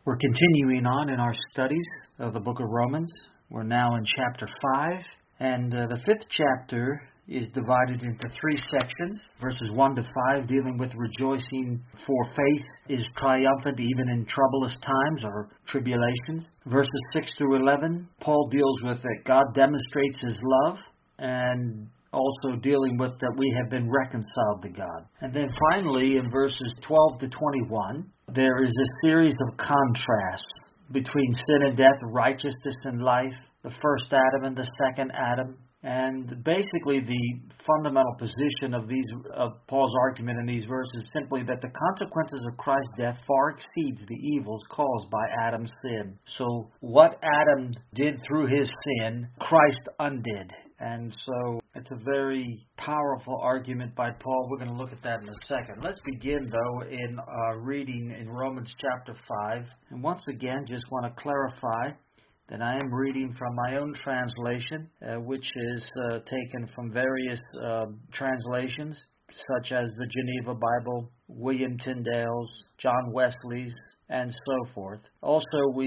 We're continuing on in our studies of the book of Romans. We're now in chapter 5, and the fifth chapter is divided into three sections. Verses 1 to 5 dealing with rejoicing for faith is triumphant even in troublous times or tribulations. Verses 6 through 11, Paul deals with that God demonstrates His love, and also dealing with that we have been reconciled to God. And then finally, in verses 12 to 21, there is a series of contrasts between sin and death, righteousness and life, the first Adam and the second Adam. And basically the fundamental position of Paul's argument in these verses is simply that the consequences of Christ's death far exceeds the evils caused by Adam's sin. So what Adam did through his sin, Christ undid. And so it's a very powerful argument by Paul. We're going to look at that in a second. Let's begin, though, in reading in Romans chapter 5. And once again, just want to clarify that I am reading from my own translation, which is taken from various translations, such as the Geneva Bible, William Tyndale's, John Wesley's, and so forth. Also,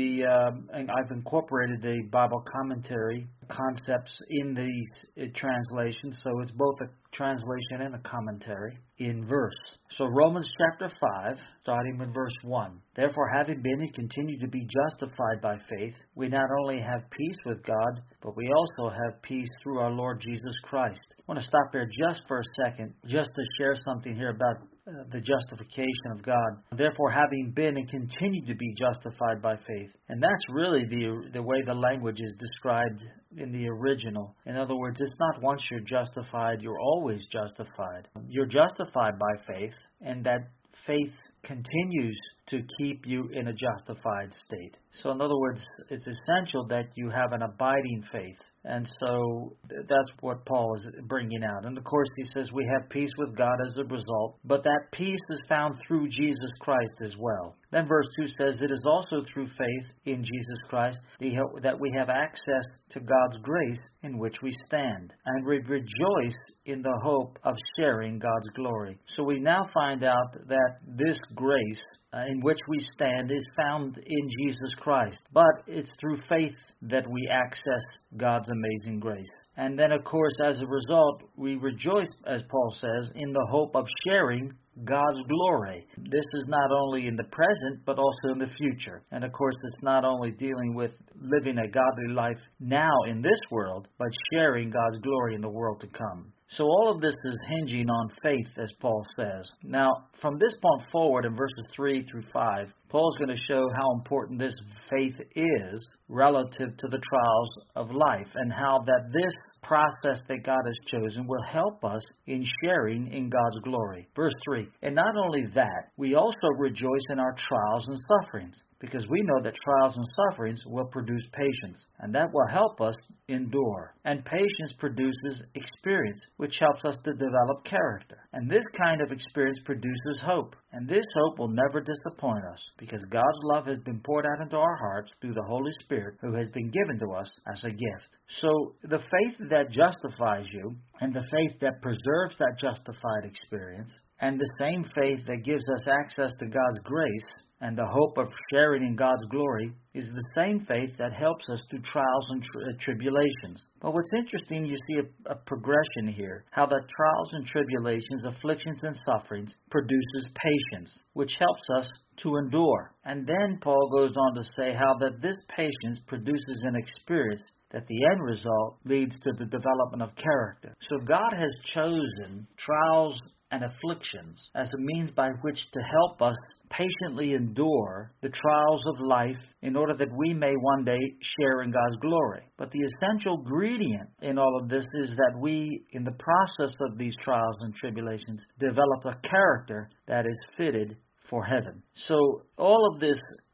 I've incorporated a Bible commentary concepts in these translations, so it's both a translation and a commentary in verse. So Romans chapter 5, starting with verse 1. Therefore, having been and continue to be justified by faith, we not only have peace with God, but we also have peace through our Lord Jesus Christ. I want to stop there just for a second, just to share something here about the justification of God. Therefore, having been and continue to be justified by faith. And that's really the way the language is described in the original. In other words, it's not once you're justified, you're always justified. You're justified by faith, and that faith continues to keep you in a justified state. So in other words, it's essential that you have an abiding faith. And so that's what Paul is bringing out. And of course, he says we have peace with God as a result, but that peace is found through Jesus Christ as well. Then verse 2 says, it is also through faith in Jesus Christ that we have access to God's grace in which we stand, and we rejoice in the hope of sharing God's glory. So we now find out that this grace in which we stand is found in Jesus Christ, but it's through faith that we access God's amazing grace. And then, of course, as a result, we rejoice, as Paul says, in the hope of sharing God's glory. This is not only in the present, but also in the future. And of course, it's not only dealing with living a godly life now in this world, but sharing God's glory in the world to come. So all of this is hinging on faith, as Paul says. Now, from this point forward, in verses 3 through 5, Paul's going to show how important this faith is relative to the trials of life, and how that this process that God has chosen will help us in sharing in God's glory. Verse 3, and not only that, we also rejoice in our trials and sufferings, because we know that trials and sufferings will produce patience, and that will help us endure. And patience produces experience, which helps us to develop character. And this kind of experience produces hope. And this hope will never disappoint us, because God's love has been poured out into our hearts through the Holy Spirit, who has been given to us as a gift. So the faith that justifies you, and the faith that preserves that justified experience, and the same faith that gives us access to God's grace, and the hope of sharing in God's glory, is the same faith that helps us through trials and tribulations. But what's interesting, you see a progression here, how that trials and tribulations, afflictions and sufferings produces patience, which helps us to endure. And then Paul goes on to say how that this patience produces an experience that the end result leads to the development of character. So God has chosen trials and afflictions as a means by which to help us patiently endure the trials of life in order that we may one day share in God's glory. But the essential ingredient in all of this is that we, in the process of these trials and tribulations, develop a character that is fitted for heaven. So all of this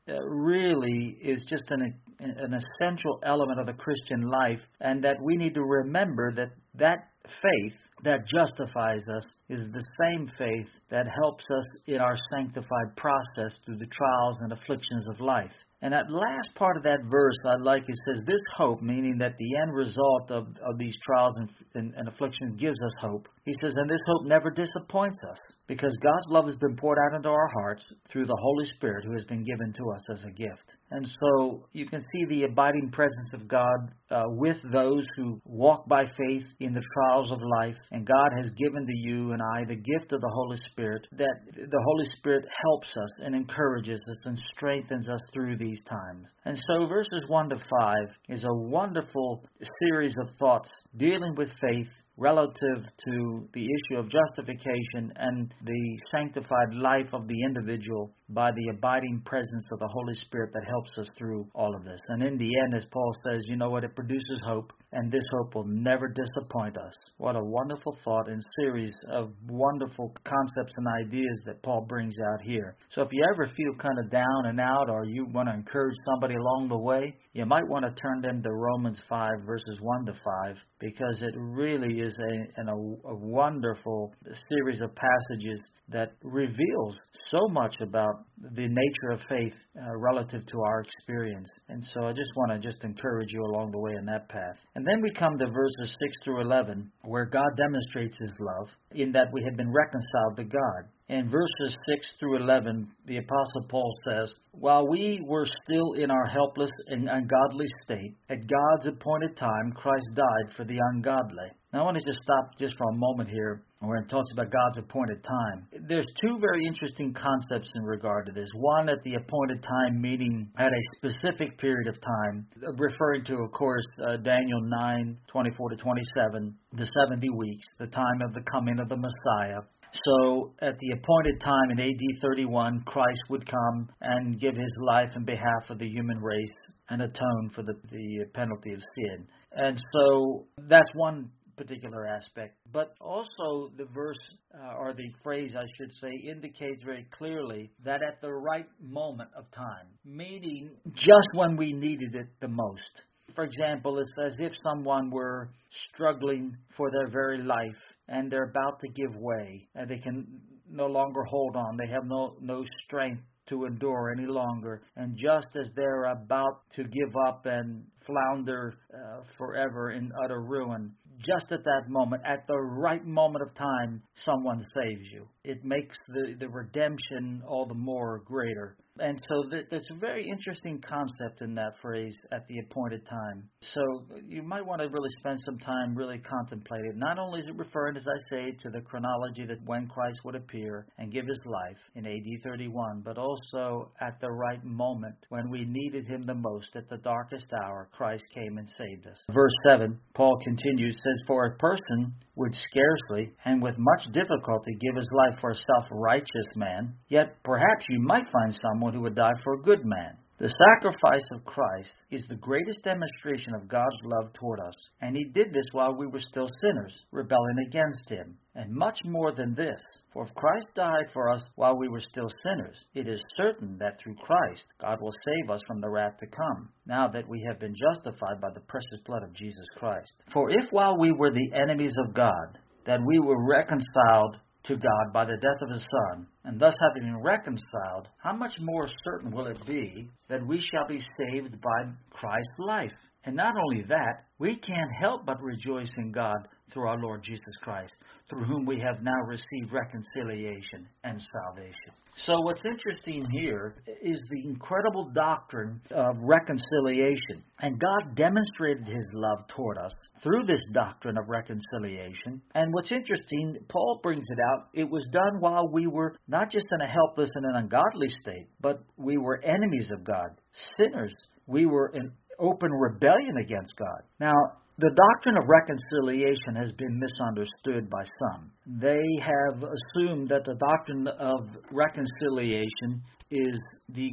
really is just an essential element of the Christian life, and that we need to remember that faith that justifies us is the same faith that helps us in our sanctified process through the trials and afflictions of life. And that last part of that verse I like, it says, this hope, meaning that the end result of these trials and afflictions gives us hope. He says, and this hope never disappoints us, because God's love has been poured out into our hearts through the Holy Spirit who has been given to us as a gift. And so you can see the abiding presence of God with those who walk by faith in the trials of life. And God has given to you and I the gift of the Holy Spirit, that the Holy Spirit helps us and encourages us and strengthens us through these times. And so verses 1 to 5 is a wonderful series of thoughts dealing with faith relative to the issue of justification and the sanctified life of the individual by the abiding presence of the Holy Spirit that helps us through all of this. And in the end, as Paul says, you know what? It produces hope, and this hope will never disappoint us. What a wonderful thought and series of wonderful concepts and ideas that Paul brings out here. So if you ever feel kind of down and out, or you want to encourage somebody along the way, you might want to turn them to Romans 5, verses 1 to 5, because it really is a wonderful series of passages that reveals so much about the nature of faith relative to our experience. And so I just want to encourage you along the way in that path. And then we come to verses 6 through 11, where God demonstrates His love in that we have been reconciled to God. In verses 6 through 11, the Apostle Paul says, while we were still in our helpless and ungodly state, at God's appointed time, Christ died for the ungodly. Now I want to just stop just for a moment here where it talks about God's appointed time. There's two very interesting concepts in regard to this. One, at the appointed time, meaning at a specific period of time, referring to, of course, Daniel 9:24 to 27, the 70 weeks, the time of the coming of the Messiah. So at the appointed time in AD 31, Christ would come and give His life in behalf of the human race and atone for the penalty of sin. And so that's one particular aspect. But also the verse, or the phrase I should say, indicates very clearly that at the right moment of time, meaning just when we needed it the most. For example, it's as if someone were struggling for their very life and they're about to give way and they can no longer hold on. They have no strength to endure any longer. And just as they're about to give up and flounder forever in utter ruin, just at that moment, at the right moment of time, someone saves you. It makes the redemption all the more greater. And so there's a very interesting concept in that phrase, at the appointed time. So you might want to really spend some time really contemplating. Not only is it referring, as I say, to the chronology that when Christ would appear and give His life in AD 31, but also at the right moment when we needed Him the most, at the darkest hour, Christ came and saved us. Verse 7, Paul continues, says, for a person would scarcely and with much difficulty give his life for a self-righteous man, yet perhaps you might find someone who would die for a good man. The sacrifice of Christ is the greatest demonstration of God's love toward us, and He did this while we were still sinners, rebelling against Him. And much more than this, for if Christ died for us while we were still sinners, it is certain that through Christ God will save us from the wrath to come, now that we have been justified by the precious blood of Jesus Christ. For if while we were the enemies of God, that we were reconciled to God by the death of His Son, and thus having been reconciled, how much more certain will it be that we shall be saved by Christ's life? And not only that, we can't help but rejoice in God through our Lord Jesus Christ, through whom we have now received reconciliation and salvation. So what's interesting here is the incredible doctrine of reconciliation. And God demonstrated His love toward us through this doctrine of reconciliation. And what's interesting, Paul brings it out, it was done while we were not just in a helpless and an ungodly state, but we were enemies of God, sinners. We were in open rebellion against God. Now, the doctrine of reconciliation has been misunderstood by some. They have assumed that the doctrine of reconciliation is the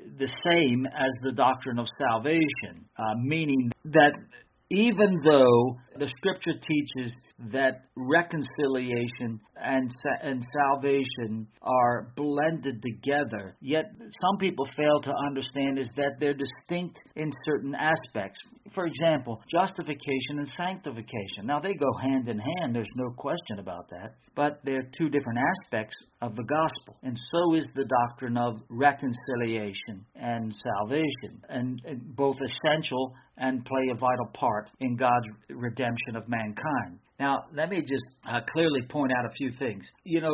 same as the doctrine of salvation, meaning that even though the Scripture teaches that reconciliation and salvation are blended together. Yet some people fail to understand is that they're distinct in certain aspects. For example, justification and sanctification. Now, they go hand in hand. There's no question about that. But they're two different aspects of the gospel. And so is the doctrine of reconciliation and salvation, and both essential and play a vital part in God's redemption of mankind. Now, let me just clearly point out a few things.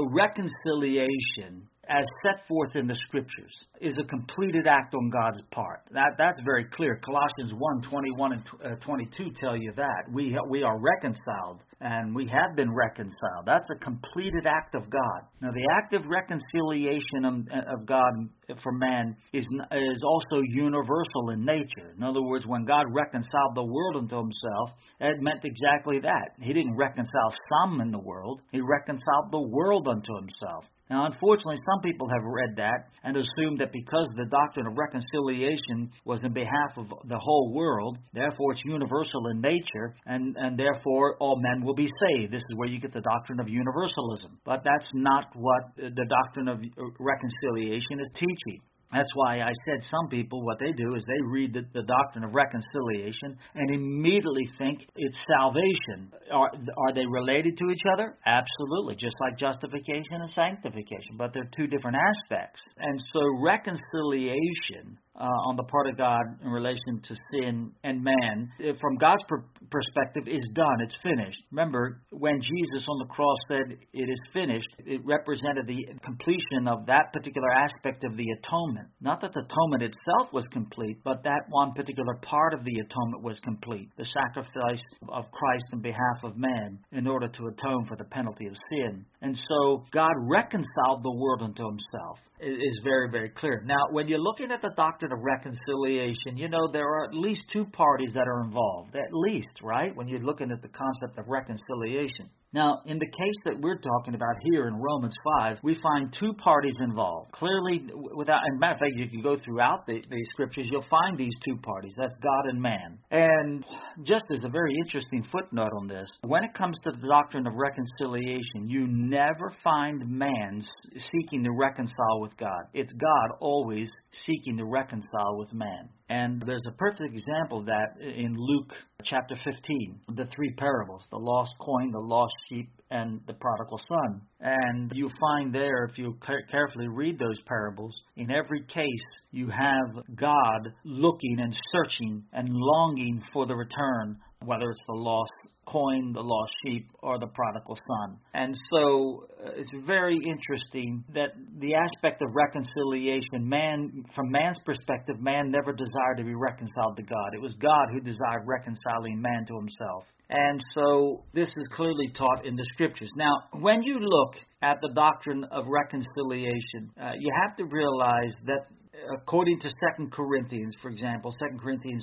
Reconciliation, as set forth in the Scriptures, is a completed act on God's part. That's very clear. Colossians 1:21 and 22 tell you that. We are reconciled, and we have been reconciled. That's a completed act of God. Now, the act of reconciliation of God for man is also universal in nature. In other words, when God reconciled the world unto himself, it meant exactly that. He didn't reconcile some in the world. He reconciled the world unto himself. Now, unfortunately, some people have read that and assumed that because the doctrine of reconciliation was in behalf of the whole world, therefore it's universal in nature, and therefore all men will be saved. This is where you get the doctrine of universalism. But that's not what the doctrine of reconciliation is teaching. That's why I said some people, what they do is they read the doctrine of reconciliation and immediately think it's salvation. Are they related to each other? Absolutely, just like justification and sanctification, but they're two different aspects. And so reconciliation on the part of God in relation to sin and man, from God's perspective, is done. It's finished. Remember, when Jesus on the cross said, "It is finished," it represented the completion of that particular aspect of the atonement. Not that the atonement itself was complete, but that one particular part of the atonement was complete. The sacrifice of Christ in behalf of man in order to atone for the penalty of sin. And so God reconciled the world unto himself. It is very, very clear. Now, when you're looking at the doctrine of reconciliation, there are at least two parties that are involved. At least, right? When you're looking at the concept of reconciliation. Now, in the case that we're talking about here in Romans 5, we find two parties involved. Clearly, without, and matter of fact, you can go throughout the Scriptures, you'll find these two parties. That's God and man. And just as a very interesting footnote on this, when it comes to the doctrine of reconciliation, you never find man seeking to reconcile with God. It's God always seeking to reconcile with man. And there's a perfect example of that in Luke chapter 15, the three parables, the lost coin, the lost sheep, and the prodigal son. And you find there, if you carefully read those parables, in every case you have God looking and searching and longing for the return, whether it's the lost coin, the lost sheep, or the prodigal son. And so it's very interesting that the aspect of reconciliation, from man's perspective, man never desired to be reconciled to God. It was God who desired reconciling man to himself. And so this is clearly taught in the Scriptures. Now, when you look at the doctrine of reconciliation, you have to realize that according to 2 Corinthians, for example, 2 Corinthians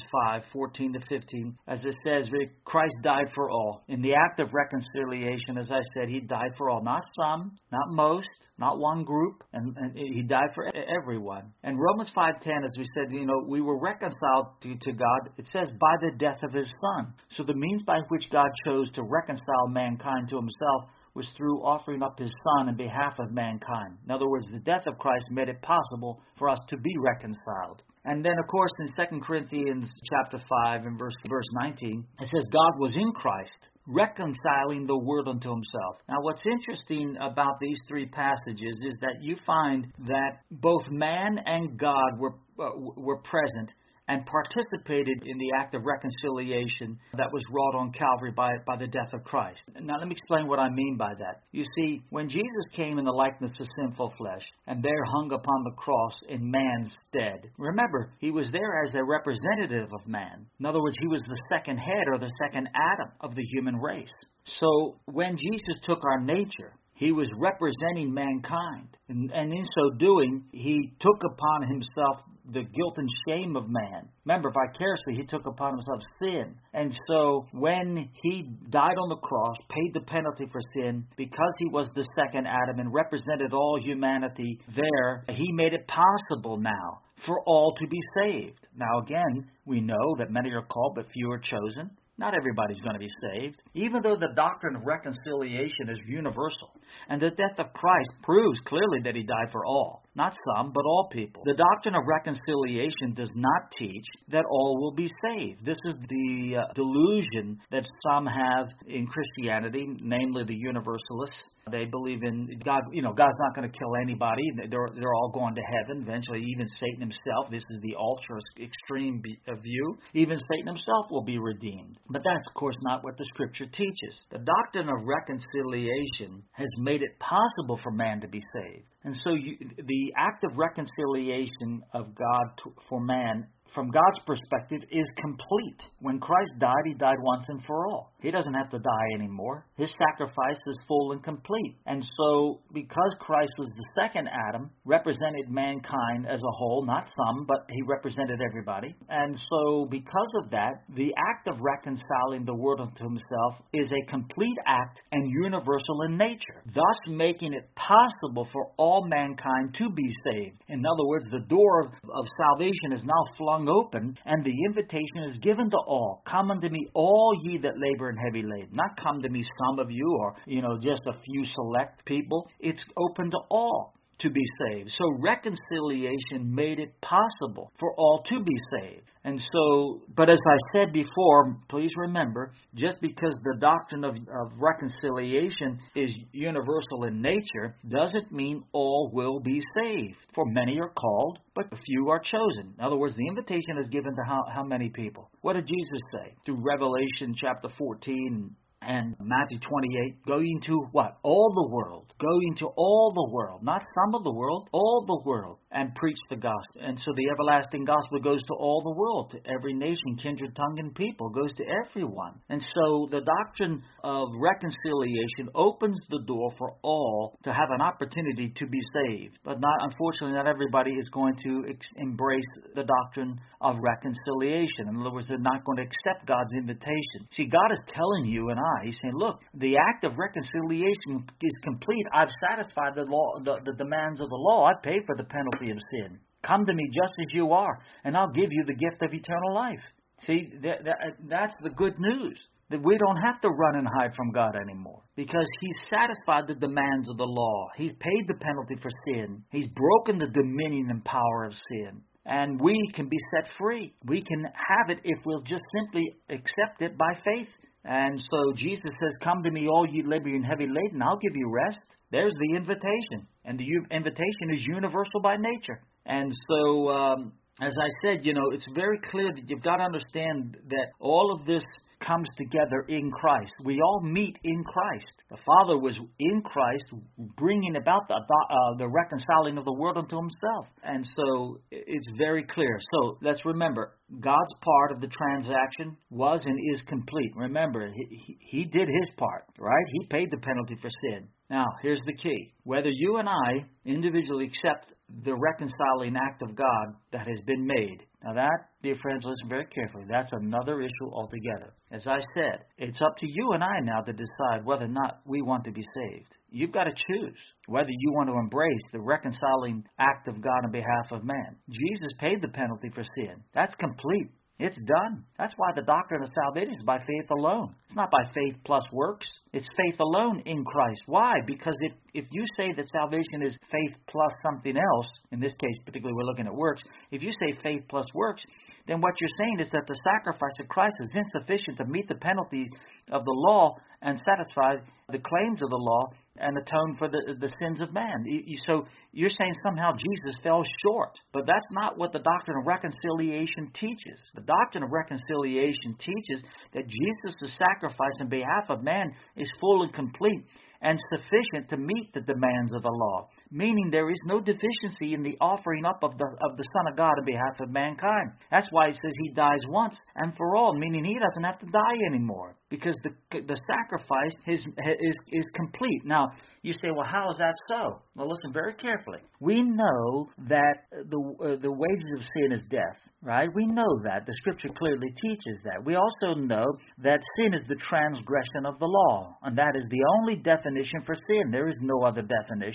5:14-15, as it says, Christ died for all. In the act of reconciliation, as I said, he died for all. Not some, not most, not one group, and he died for everyone. And Romans 5:10, as we said, we were reconciled to God, it says, by the death of his Son. So the means by which God chose to reconcile mankind to himself was through offering up his Son in behalf of mankind. In other words, the death of Christ made it possible for us to be reconciled. And then, of course, in 2 Corinthians chapter 5 and verse 19, it says, God was in Christ, reconciling the world unto himself. Now, what's interesting about these three passages is that you find that both man and God were present and participated in the act of reconciliation that was wrought on Calvary by the death of Christ. Now, let me explain what I mean by that. You see, when Jesus came in the likeness of sinful flesh and there hung upon the cross in man's stead, remember, he was there as a representative of man. In other words, he was the second head or the second Adam of the human race. So when Jesus took our nature, he was representing mankind. And in so doing, he took upon himself the guilt and shame of man. Remember, vicariously, he took upon himself sin. And so when he died on the cross, paid the penalty for sin, because he was the second Adam and represented all humanity there, he made it possible now for all to be saved. Now again, we know that many are called, but few are chosen. Not everybody's going to be saved, even though the doctrine of reconciliation is universal. And the death of Christ proves clearly that he died for all. Not some, but all people. The doctrine of reconciliation does not teach that all will be saved. This is the delusion that some have in Christianity, namely the Universalists. They believe in God. God's not going to kill anybody. They're all going to heaven eventually. Even Satan himself. This is the ultra extreme view. Even Satan himself will be redeemed. But that's, of course, not what the Scripture teaches. The doctrine of reconciliation has made it possible for man to be saved. And so the act of reconciliation of God for man, from God's perspective, is complete. When Christ died, he died once and for all. He doesn't have to die anymore. His sacrifice is full and complete. And so, because Christ was the second Adam, represented mankind as a whole, not some, but he represented everybody. And so, because of that, the act of reconciling the world unto himself is a complete act and universal in nature, thus making it possible for all mankind to be saved. In other words, the door of salvation is now flung open, and the invitation is given to all. Come unto me, all ye that labor and heavy laden. Not come to me, some of you, or just a few select people. It's open to all to be saved. So reconciliation made it possible for all to be saved. And so, but as I said before, please remember, just because the doctrine of reconciliation is universal in nature, doesn't mean all will be saved. For many are called, but few are chosen. In other words, the invitation is given to how many people? What did Jesus say? Through Revelation chapter 14 and Matthew 28, going to what? All the world. Going to all the world. Not some of the world, all the world. And preach the gospel. And so the everlasting gospel goes to all the world, to every nation, kindred, tongue, and people. Goes to everyone. And so the doctrine of reconciliation opens the door for all to have an opportunity to be saved. But unfortunately, not everybody is going to embrace the doctrine of reconciliation. In other words, they're not going to accept God's invitation. See, God is telling you and I, he's saying, look, the act of reconciliation is complete. I've satisfied the law, the demands of the law. I paid for the penalty of sin. Come to me just as you are, and I'll give you the gift of eternal life. See, that's the good news. That we don't have to run and hide from God anymore. Because he's satisfied the demands of the law. He's paid the penalty for sin. He's broken the dominion and power of sin. And we can be set free. We can have it if we'll just simply accept it by faith. And so Jesus says, come to me, all ye labor and heavy laden, I'll give you rest. There's the invitation. And the invitation is universal by nature. And so, as I said, it's very clear that you've got to understand that all of this comes together in Christ. We all meet in Christ. The Father was in Christ, bringing about the reconciling of the world unto himself. And so it's very clear. So let's remember, God's part of the transaction was and is complete. Remember, he did his part, right? He paid the penalty for sin. Now, here's the key. Whether you and I individually accept the reconciling act of God that has been made. Now that, dear friends, listen very carefully. That's another issue altogether. As I said, it's up to you and I now to decide whether or not we want to be saved. You've got to choose whether you want to embrace the reconciling act of God on behalf of man. Jesus paid the penalty for sin. That's complete. It's done. That's why the doctrine of salvation is by faith alone. It's not by faith plus works. It's faith alone in Christ. Why? Because if you say that salvation is faith plus something else, in this case particularly we're looking at works, if you say faith plus works, then what you're saying is that the sacrifice of Christ is insufficient to meet the penalties of the law and satisfy the claims of the law and atone for the sins of man. So you're saying somehow Jesus fell short. But that's not what the doctrine of reconciliation teaches. The doctrine of reconciliation teaches that Jesus' sacrifice on behalf of man is full and complete and sufficient to meet the demands of the law, meaning there is no deficiency in the offering up of the Son of God on behalf of mankind. That's why it says he dies once and for all, meaning he doesn't have to die anymore, because the sacrifice is complete. Now, you say, well, how is that so? Well, listen very carefully. We know that the wages of sin is death, right? We know that. The Scripture clearly teaches that. We also know that sin is the transgression of the law, and that is the only definition for sin. There is no other definition.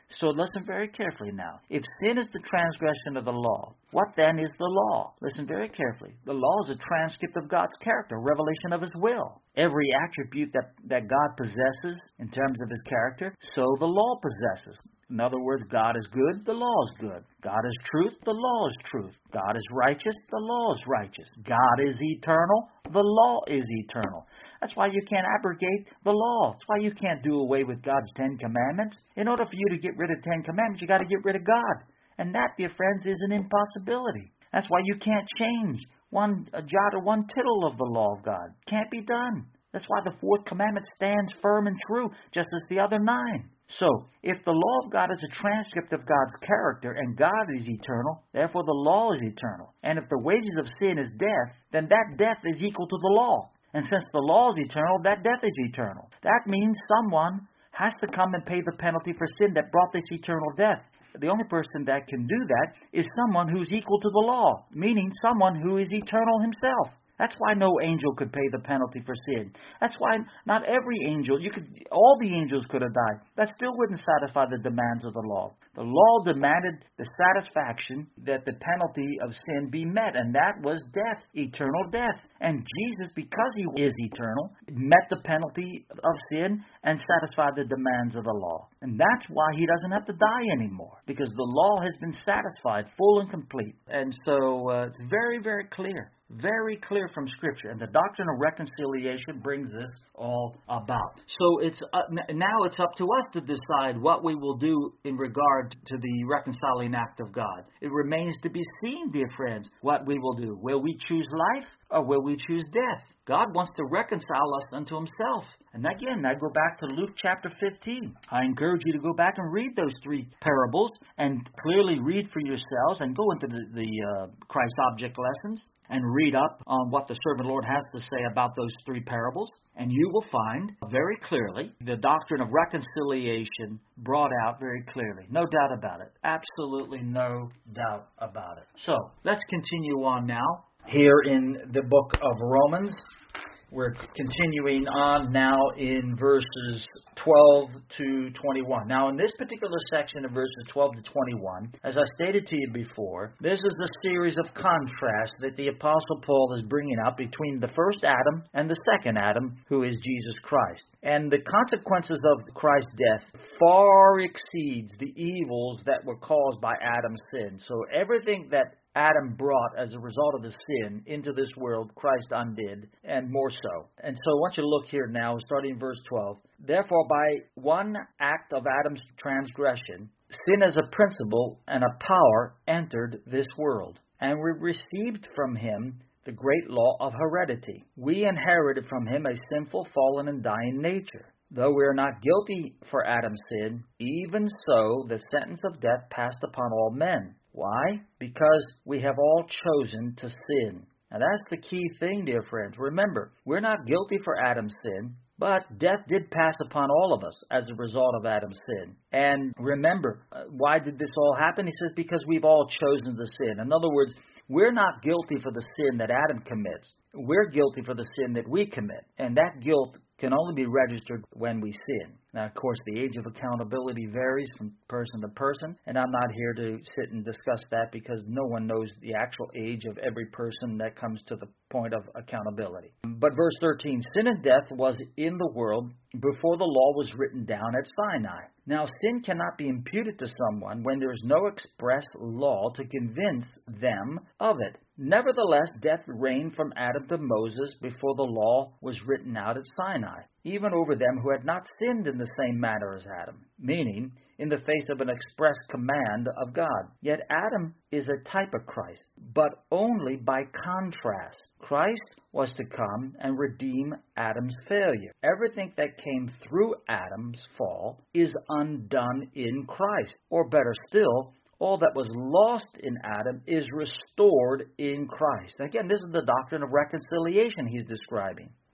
So listen very carefully now. If sin is the transgression of the law, what then is the law? Listen very carefully. The law is a transcript of God's character, revelation of His will. Every attribute that God possesses in terms of His character, so the law possesses. In other words, God is good, the law is good. God is truth, the law is truth. God is righteous, the law is righteous. God is eternal, the law is eternal. That's why you can't abrogate the law. That's why you can't do away with God's 10 Commandments. In order for you to get rid of 10 Commandments, you got to get rid of God. And that, dear friends, is an impossibility. That's why you can't change a jot or one tittle of the law of God. Can't be done. That's why the 4th commandment stands firm and true, just as the other 9. So, if the law of God is a transcript of God's character, and God is eternal, therefore the law is eternal. And if the wages of sin is death, then that death is equal to the law. And since the law is eternal, that death is eternal. That means someone has to come and pay the penalty for sin that brought this eternal death. The only person that can do that is someone who's equal to the law, meaning someone who is eternal himself. That's why no angel could pay the penalty for sin. That's why not every angel, all the angels could have died. That still wouldn't satisfy the demands of the law. The law demanded the satisfaction that the penalty of sin be met, and that was death, eternal death. And Jesus, because He is eternal, met the penalty of sin and satisfied the demands of the law. And that's why He doesn't have to die anymore, because the law has been satisfied, full and complete. And so it's very, very clear. Very clear from Scripture, and the doctrine of reconciliation brings this all about. So now it's up to us to decide what we will do in regard to the reconciling act of God. It remains to be seen, dear friends, what we will do. Will we choose life or will we choose death? God wants to reconcile us unto Himself. And again, I go back to Luke chapter 15. I encourage you to go back and read those 3 parables and clearly read for yourselves and go into the Christ object lessons and read up on what the servant Lord has to say about those 3 parables. And you will find very clearly the doctrine of reconciliation brought out very clearly. No doubt about it. Absolutely no doubt about it. So, let's continue on now. Here in the book of Romans, we're continuing on now in verses 12 to 21. Now, in this particular section of verses 12 to 21, as I stated to you before, this is the series of contrasts that the Apostle Paul is bringing up between the first Adam and the second Adam, who is Jesus Christ. And the consequences of Christ's death far exceeds the evils that were caused by Adam's sin. So everything that Adam brought as a result of his sin into this world, Christ undid, and more so. And so I want you to look here now, starting in verse 12. Therefore, by one act of Adam's transgression, sin as a principle and a power entered this world, and we received from him the great law of heredity. We inherited from him a sinful, fallen, and dying nature. Though we are not guilty for Adam's sin, even so the sentence of death passed upon all men. Why? Because we have all chosen to sin. Now that's the key thing, dear friends. Remember, we're not guilty for Adam's sin, but death did pass upon all of us as a result of Adam's sin. And remember, why did this all happen? He says, because we've all chosen to sin. In other words, we're not guilty for the sin that Adam commits. We're guilty for the sin that we commit. And that guilt can only be registered when we sin. Now, of course, the age of accountability varies from person to person, and I'm not here to sit and discuss that because no one knows the actual age of every person that comes to the point of accountability. But verse 13, sin and death was in the world before the law was written down at Sinai. Now, sin cannot be imputed to someone when there is no express law to convince them of it. Nevertheless, death reigned from Adam to Moses before the law was written out at Sinai, even over them who had not sinned in the same manner as Adam, meaning in the face of an express command of God. Yet Adam is a type of Christ, but only by contrast. Christ was to come and redeem Adam's failure. Everything that came through Adam's fall is undone in Christ. Or better still, all that was lost in Adam is restored in Christ. Again, this is the doctrine of reconciliation he's describing.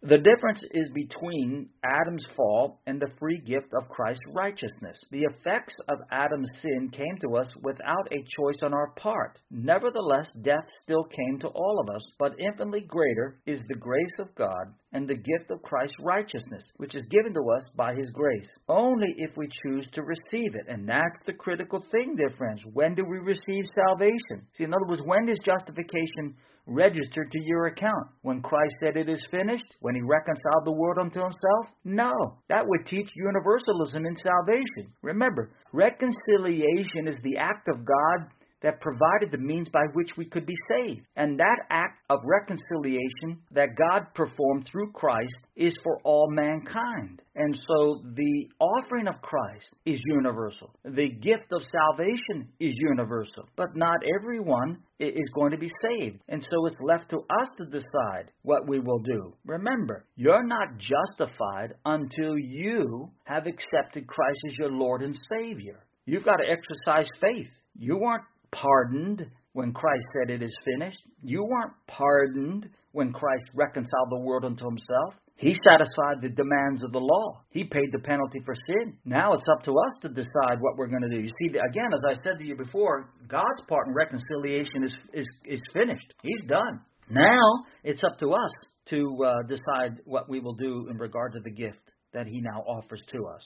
The difference is between Adam's fall and the free gift of Christ's righteousness. The effects of Adam's sin came to us without a choice on our part. Nevertheless, death still came to all of us, but infinitely greater is the grace of God and the gift of Christ's righteousness, which is given to us by His grace, only if we choose to receive it. And that's the critical thing, dear friends. When do we receive salvation? See, in other words, when does justification registered to your account? When Christ said it is finished? When He reconciled the world unto Himself? No. That would teach universalism in salvation. Remember, reconciliation is the act of God that provided the means by which we could be saved. And that act of reconciliation that God performed through Christ is for all mankind. And so the offering of Christ is universal. The gift of salvation is universal. But not everyone is going to be saved. And so it's left to us to decide what we will do. Remember, you're not justified until you have accepted Christ as your Lord and Savior. You've got to exercise faith. You weren't pardoned when Christ said it is finished. You weren't pardoned when Christ reconciled the world unto Himself. He satisfied the demands of the law. He paid the penalty for sin. Now it's up to us to decide what we're going to do. You see, again, as I said to you before, God's part in reconciliation is finished. He's done. Now it's up to us to decide what we will do in regard to the gift that He now offers to us.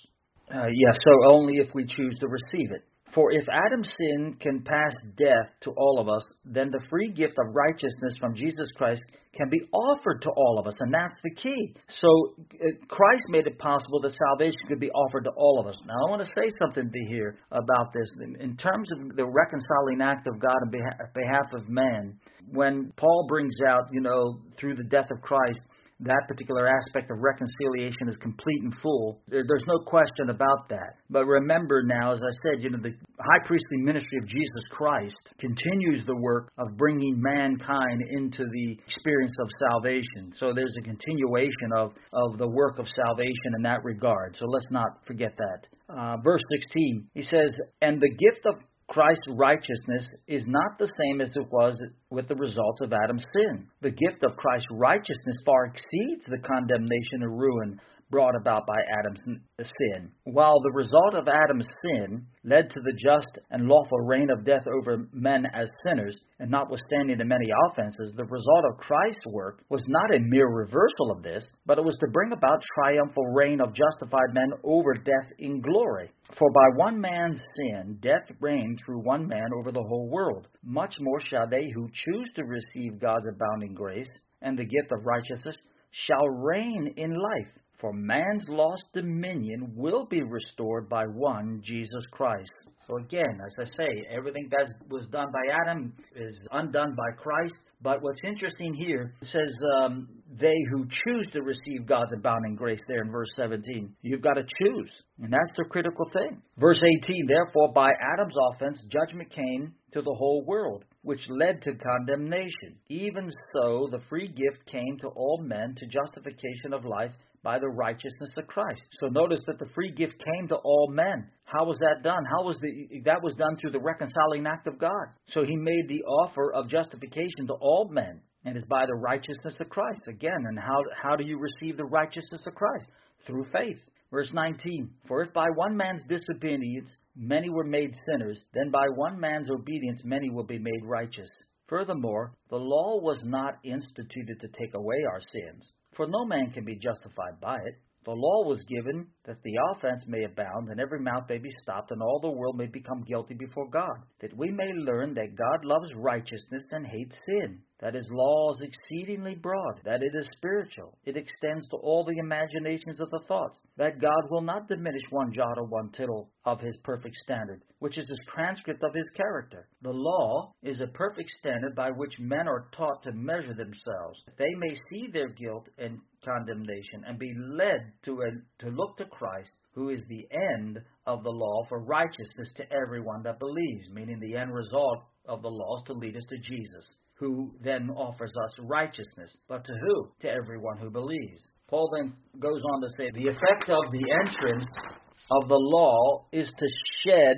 So only if we choose to receive it. For if Adam's sin can pass death to all of us, then the free gift of righteousness from Jesus Christ can be offered to all of us, and that's the key. So Christ made it possible that salvation could be offered to all of us. Now I want to say something to here about this. In terms of the reconciling act of God on behalf of man, when Paul brings out, through the death of Christ, that particular aspect of reconciliation is complete and full. There's no question about that. But remember now, as I said, the high priestly ministry of Jesus Christ continues the work of bringing mankind into the experience of salvation. So there's a continuation of the work of salvation in that regard. So let's not forget that. Verse 16, he says, "And the gift of Christ's righteousness is not the same as it was with the results of Adam's sin. The gift of Christ's righteousness far exceeds the condemnation and ruin brought about by Adam's sin. While the result of Adam's sin led to the just and lawful reign of death over men as sinners, and notwithstanding the many offenses, the result of Christ's work was not a mere reversal of this, but it was to bring about triumphal reign of justified men over death in glory. For by one man's sin, death reigned through one man over the whole world. Much more shall they who choose to receive God's abounding grace and the gift of righteousness shall reign in life. For man's lost dominion will be restored by one, Jesus Christ." So again, as I say, everything that was done by Adam is undone by Christ. But what's interesting here, it says, they who choose to receive God's abounding grace there in verse 17. You've got to choose. And that's the critical thing. Verse 18, "Therefore by Adam's offense judgment came to the whole world, which led to condemnation. Even so the free gift came to all men to justification of life by the righteousness of Christ." So notice that the free gift came to all men. How was that done? That was done through the reconciling act of God. So He made the offer of justification to all men, and is by the righteousness of Christ. Again, and how do you receive the righteousness of Christ? Through faith. Verse 19, "For if by one man's disobedience many were made sinners, then by one man's obedience many will be made righteous. Furthermore, the law was not instituted to take away our sins, for no man can be justified by it. The law was given that the offense may abound, and every mouth may be stopped, and all the world may become guilty before God, that we may learn that God loves righteousness and hates sin, that His law is exceedingly broad, that it is spiritual, it extends to all the imaginations of the thoughts, that God will not diminish one jot or one tittle of His perfect standard, which is His transcript of His character. The law is a perfect standard by which men are taught to measure themselves, that they may see their guilt and condemnation, and be led to look to Christ, who is the end of the law for righteousness to everyone that believes," meaning the end result of the law is to lead us to Jesus, who then offers us righteousness. But to who? To everyone who believes. Paul then goes on to say, the effect of the entrance of the law is to shed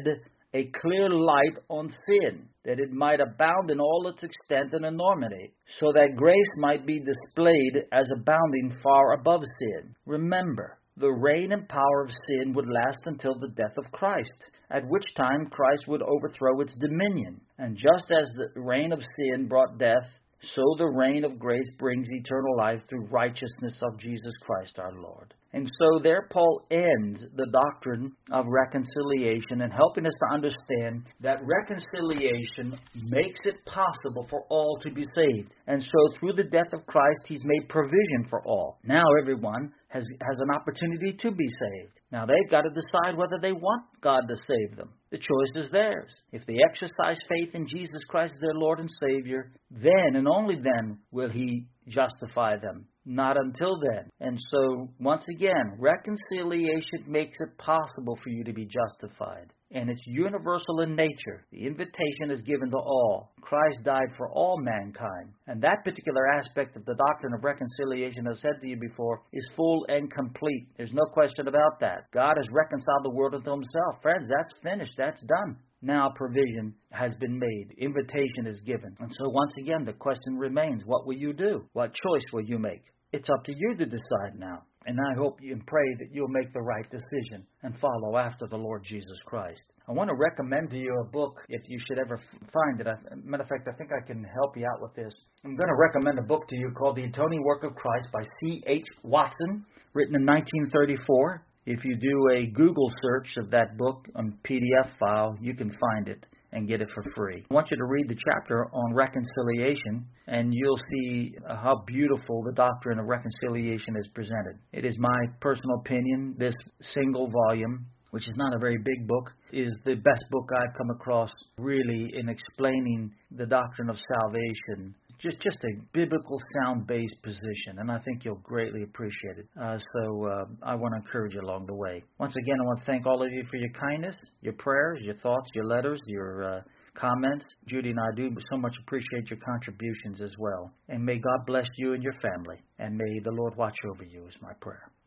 a clear light on sin, that it might abound in all its extent and enormity, so that grace might be displayed as abounding far above sin. Remember, the reign and power of sin would last until the death of Christ, at which time Christ would overthrow its dominion. And just as the reign of sin brought death, so the reign of grace brings eternal life through righteousness of Jesus Christ our Lord. And so there Paul ends the doctrine of reconciliation and helping us to understand that reconciliation makes it possible for all to be saved. And so through the death of Christ, He's made provision for all. Now everyone has an opportunity to be saved. Now they've got to decide whether they want God to save them. The choice is theirs. If they exercise faith in Jesus Christ as their Lord and Savior, then and only then will He justify them. Not until then. And so, once again, reconciliation makes it possible for you to be justified. And it's universal in nature. The invitation is given to all. Christ died for all mankind. And that particular aspect of the doctrine of reconciliation, as I said to you before, is full and complete. There's no question about that. God has reconciled the world unto Himself. Friends, that's finished. That's done. Now provision has been made. Invitation is given. And so once again, the question remains, what will you do? What choice will you make? It's up to you to decide now. And I hope and pray that you'll make the right decision and follow after the Lord Jesus Christ. I want to recommend to you a book if you should ever find it. Matter of fact, I think I can help you out with this. I'm going to recommend a book to you called The Atoning Work of Christ by C.H. Watson, written in 1934. If you do a Google search of that book on PDF file, you can find it and get it for free. I want you to read the chapter on reconciliation, and you'll see how beautiful the doctrine of reconciliation is presented. It is my personal opinion, this single volume, which is not a very big book, is the best book I've come across really in explaining the doctrine of salvation. Just a biblical sound-based position, and I think you'll greatly appreciate it. So I want to encourage you along the way. Once again, I want to thank all of you for your kindness, your prayers, your thoughts, your letters, your comments. Judy and I do so much appreciate your contributions as well. And may God bless you and your family, and may the Lord watch over you is my prayer.